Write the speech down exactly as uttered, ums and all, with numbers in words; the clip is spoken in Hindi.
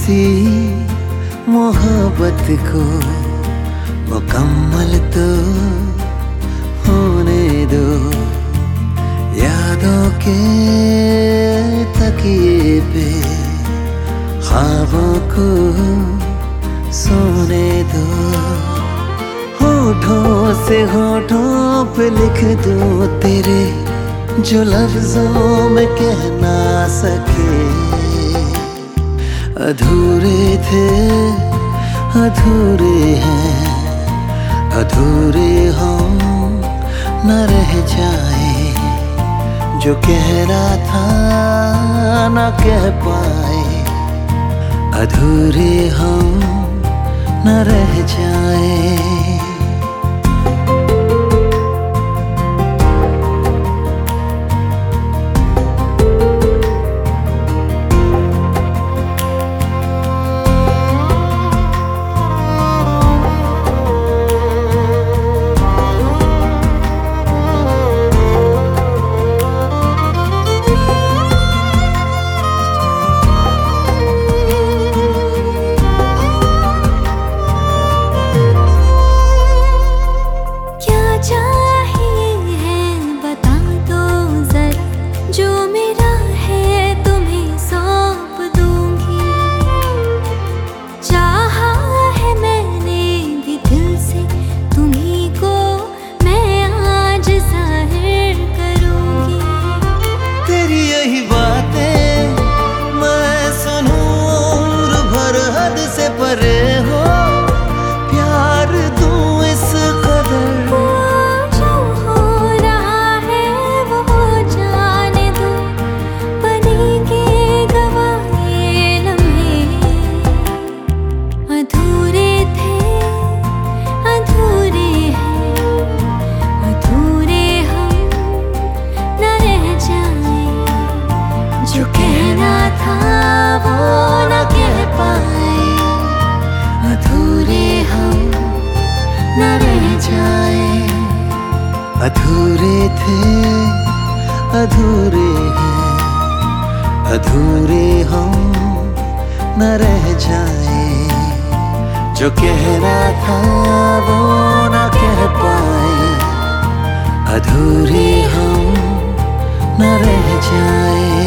सी मोहब्बत को मुकम्मल तो होने दो। यादों के तकिए पे ख्वाबों को सोने दो। होठों से होठों पे लिख दूं तेरे जो लफ्जों में कह ना सके। अधूरे थे अधूरे हैं, अधूरे हों न रह जाए। जो कह रहा था न कह पाए, अधूरे हों न रह जाए। परे हो प्यार दूं इस कदर। जो हो रहा है वो जाने दो, बनेंगे गवाह ये लम्हे। अधूरे थे अधूरे हैं, अधूरे हम न रह जाए। जो कहना था वो न कह पाए, अधूरे हम न रह जाए। अधूरे थे अधूरे हैं, अधूरे हम न रह जाए। जो कहना था वो न कह पाए, अधूरे हम न रह जाए।